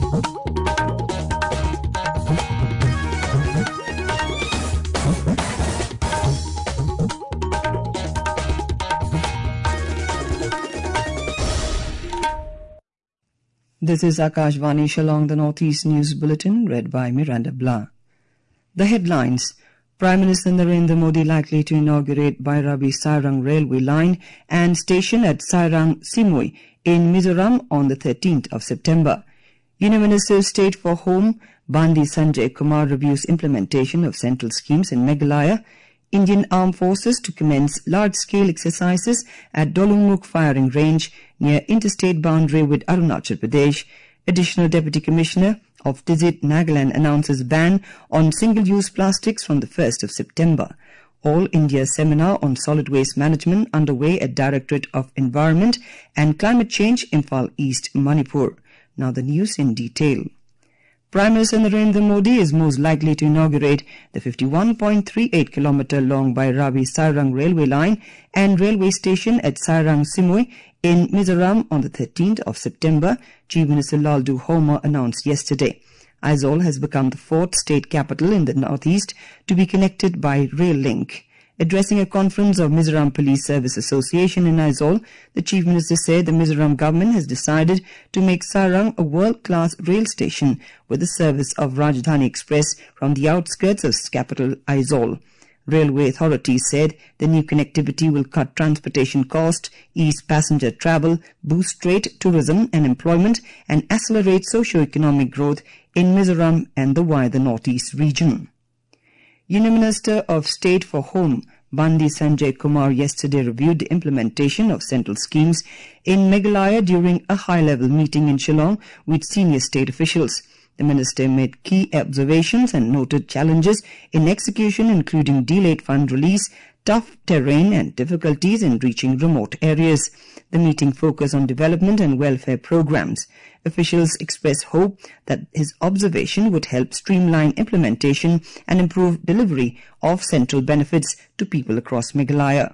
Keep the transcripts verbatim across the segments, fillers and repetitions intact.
This is Akashvani Shillong, the Northeast News Bulletin, read by Miranda Blah. The headlines: Prime Minister Narendra Modi likely to inaugurate Bhairabi Sairang railway line and station at Sairang Simui in Mizoram on the thirteenth of September. Union Minister of State for Home Bandi Sanjay Kumar reviews implementation of central schemes in Meghalaya. Indian Armed Forces to commence large-scale exercises at Dolungmukh firing range near interstate boundary with Arunachal Pradesh. Additional Deputy Commissioner of Tizit, Nagaland announces ban on single-use plastics from the first of September. All India seminar on solid waste management underway at Directorate of Environment and Climate Change, Imphal East, Manipur. Now the news in detail. Prime Minister Narendra Modi is most likely to inaugurate the fifty-one point three eight kilometer long Bhairabi Sairang railway line and railway station at Sairang Simui in Mizoram on the thirteenth of September, Chief Minister Laldu Homa announced yesterday. Aizawl has become the fourth state capital in the northeast to be connected by rail link. Addressing a conference of Mizoram Police Service Association in Aizawl, the Chief Minister said the Mizoram government has decided to make Sairang a world-class rail station with the service of Rajdhani Express from the outskirts of capital Aizawl. Railway authorities said the new connectivity will cut transportation cost, ease passenger travel, boost trade, tourism and employment, and accelerate socio-economic growth in Mizoram and the wider northeast region. Union Minister of State for Home Bandi Sanjay Kumar yesterday reviewed the implementation of central schemes in Meghalaya during a high-level meeting in Shillong with senior state officials. The minister made key observations and noted challenges in execution, including delayed fund release, tough terrain and difficulties in reaching remote areas. The meeting focused on development and welfare programs. Officials expressed hope that his observation would help streamline implementation and improve delivery of central benefits to people across Meghalaya.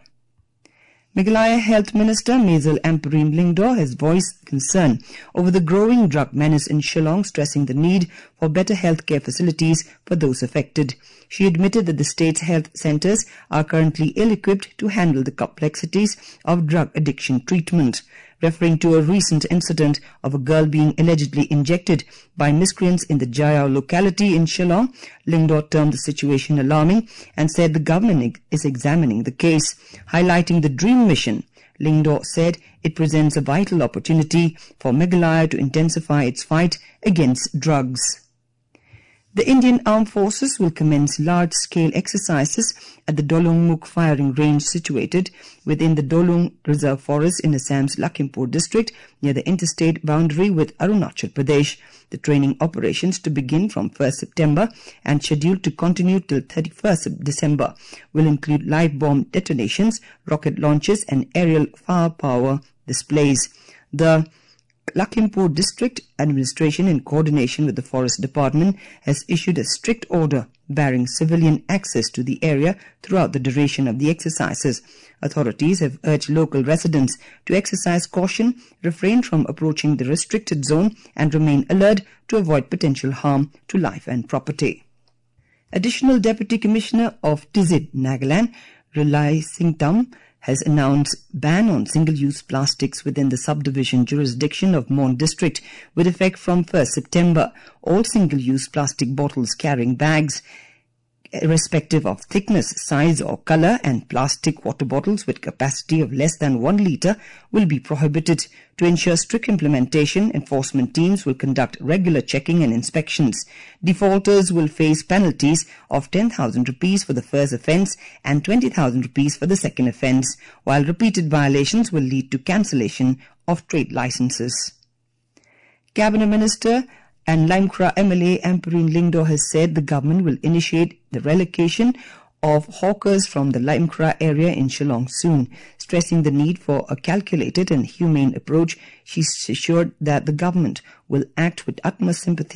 Meghalaya Health Minister Maisel Ampareen Lyngdoh has voiced concern over the growing drug menace in Shillong, stressing the need for better healthcare facilities for those affected. She admitted that the state's health centers are currently ill-equipped to handle the complexities of drug addiction treatment. Referring to a recent incident of a girl being allegedly injected by miscreants in the Jayao locality in Shillong, Lyngdoh termed the situation alarming and said the government is examining the case. Highlighting the Dream Mission, Lyngdoh said it presents a vital opportunity for Meghalaya to intensify its fight against drugs. The Indian Armed Forces will commence large-scale exercises at the Dolungmukh firing range situated within the Dolung Reserve Forest in Assam's Lakhimpur district near the interstate boundary with Arunachal Pradesh. The training operations, to begin from first September and scheduled to continue till thirty-first December, will include live bomb detonations, rocket launches and aerial firepower displays. The Lakhimpur District Administration, in coordination with the Forest Department, has issued a strict order barring civilian access to the area throughout the duration of the exercises. Authorities have urged local residents to exercise caution, refrain from approaching the restricted zone and remain alert to avoid potential harm to life and property. Additional Deputy Commissioner of Tizit, Nagaland, Relai Singtam, has announced ban on single-use plastics within the subdivision jurisdiction of Mon District with effect from first September. All single-use plastic bottles carrying bags, irrespective of thickness, size or color, and plastic water bottles with capacity of less than one litre will be prohibited. To ensure strict implementation, enforcement teams will conduct regular checking and inspections. Defaulters will face penalties of ten thousand rupees for the first offence and twenty thousand rupees for the second offence, while repeated violations will lead to cancellation of trade licenses. Cabinet Minister and Limekra M L A Ampareen Lyngdoh has said the government will initiate the relocation of hawkers from the Limekra area in Shillong soon. Stressing the need for a calculated and humane approach, she assured that the government will act with utmost sympathy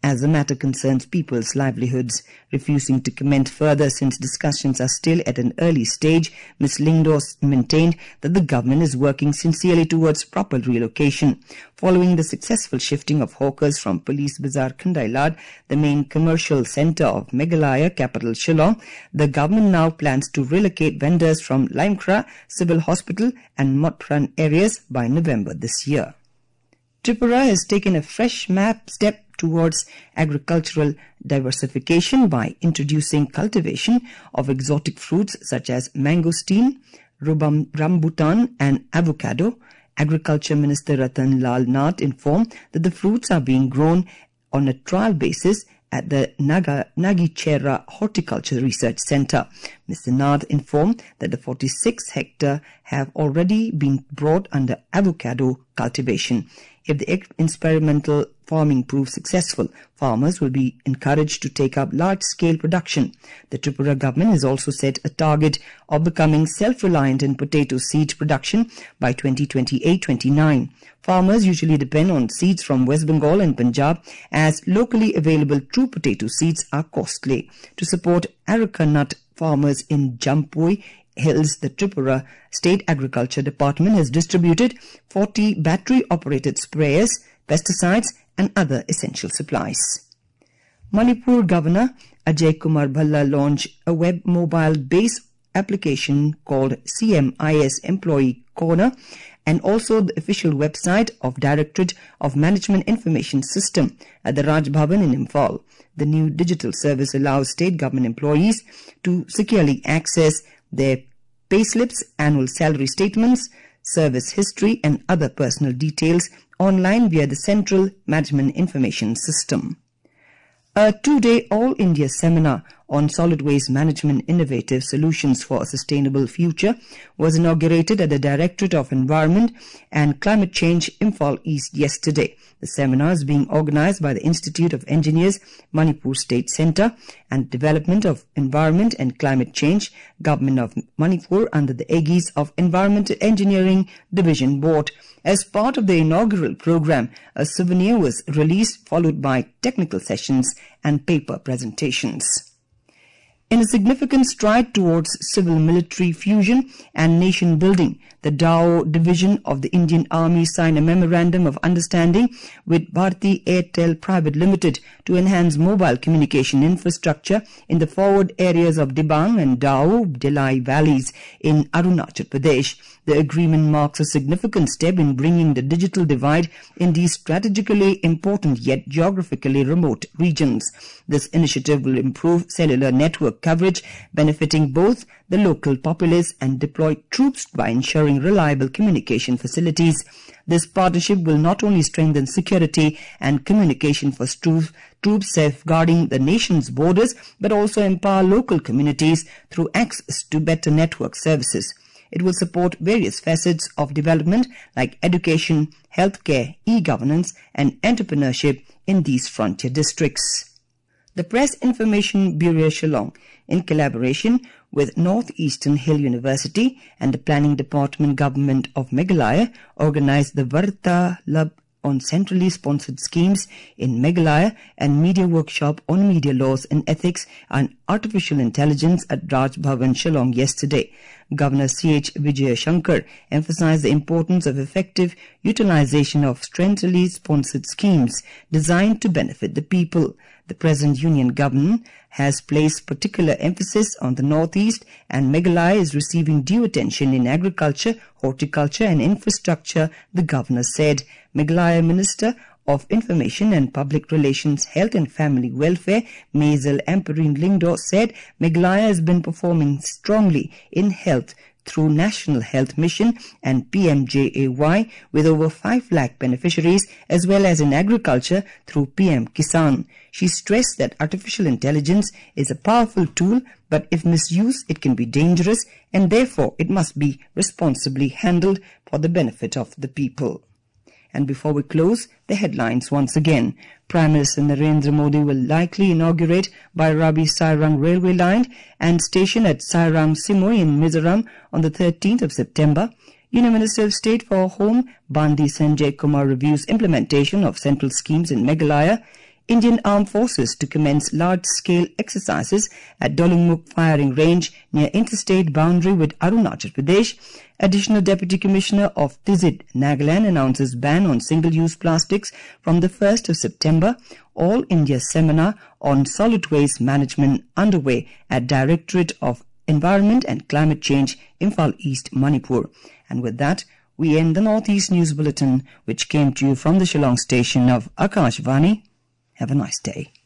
as the matter concerns people's livelihoods. Refusing to comment further since discussions are still at an early stage, Miz Lyngdoh maintained that the government is working sincerely towards proper relocation. Following the successful shifting of hawkers from Police Bazaar Khandailad, the main commercial centre of Meghalaya capital Shillong, the government now plans to relocate vendors from Limekra, Civil Hospital and Motran areas by November this year. Tripura has taken a fresh map step towards agricultural diversification by introducing cultivation of exotic fruits such as mangosteen, rubam, rambutan and avocado. Agriculture Minister Ratan Lal Nath informed that the fruits are being grown on a trial basis at the Naga, Nagichera Horticulture Research Centre. Mister Nath informed that the forty-six hectare have already been brought under avocado cultivation. If the experimental farming proves successful, farmers will be encouraged to take up large-scale production. The Tripura government has also set a target of becoming self-reliant in potato seed production by twenty twenty-eight twenty-nine. Farmers usually depend on seeds from West Bengal and Punjab, as locally available true potato seeds are costly. To support areca nut farmers in Jampui Hills, the Tripura State Agriculture Department has distributed forty battery-operated sprayers, pesticides and other essential supplies. Manipur Governor Ajay Kumar Bhalla launched a web mobile-based application called C M I S Employee Corner and also the official website of Directorate of Management Information System at the Raj Bhavan in Imphal. The new digital service allows state government employees to securely access their payslips, annual salary statements, service history and other personal details online via the Central Management Information System. A two-day All India seminar on solid waste management innovative solutions for a sustainable future was inaugurated at the Directorate of Environment and Climate Change, Imphal East yesterday. The seminar is being organized by the Institute of Engineers, Manipur State Centre and Development of Environment and Climate Change, Government of Manipur under the aegis of Environmental Engineering Division Board. As part of the inaugural program, a souvenir was released followed by technical sessions and paper presentations. In a significant stride towards civil-military fusion and nation-building, the Dao Division of the Indian Army signed a Memorandum of Understanding with Bharti Airtel Private Limited to enhance mobile communication infrastructure in the forward areas of Dibang and Dao Delai valleys in Arunachal Pradesh. The agreement marks a significant step in bringing the digital divide in these strategically important yet geographically remote regions. This initiative will improve cellular network coverage, benefiting both the local populace and deployed troops by ensuring reliable communication facilities. This partnership will not only strengthen security and communication for troops, troops safeguarding the nation's borders, but also empower local communities through access to better network services. It will support various facets of development like education, healthcare, e-governance and entrepreneurship in these frontier districts. The Press Information Bureau Shillong, in collaboration with Northeastern Hill University and the Planning Department Government of Meghalaya, organized the Vartalab on centrally sponsored schemes in Meghalaya and media workshop on media laws and ethics and artificial intelligence at Raj Bhavan Shillong yesterday. Governor C H Vijay Shankar emphasized the importance of effective utilization of centrally sponsored schemes designed to benefit the people. The present union government has placed particular emphasis on the Northeast, and Meghalaya is receiving due attention in agriculture, horticulture and infrastructure, the governor said. Meghalaya Minister of Information and Public Relations, Health and Family Welfare, Maisel Amperine Lyngdoh, said Meghalaya has been performing strongly in health through National Health Mission and P M J A Y with over five lakh beneficiaries, as well as in agriculture through P M Kisan. She stressed that artificial intelligence is a powerful tool, but if misused it can be dangerous and therefore it must be responsibly handled for the benefit of the people. And before we close, the headlines once again. Prime Minister Narendra Modi will likely inaugurate Bairabi Sairang railway line and station at Sairang Simoy in Mizoram on the thirteenth of September. Union Minister of State for Home Bandi Sanjay Kumar reviews implementation of central schemes in Meghalaya. Indian Armed Forces to commence large-scale exercises at Dolungmuk firing range near interstate boundary with Arunachal Pradesh. Additional Deputy Commissioner of Tizit, Nagaland, announces ban on single-use plastics from the first of September. All India seminar on solid waste management underway at Directorate of Environment and Climate Change, Imphal East, Manipur. And with that, we end the Northeast News Bulletin, which came to you from the Shillong station of Akashvani. Have a nice day.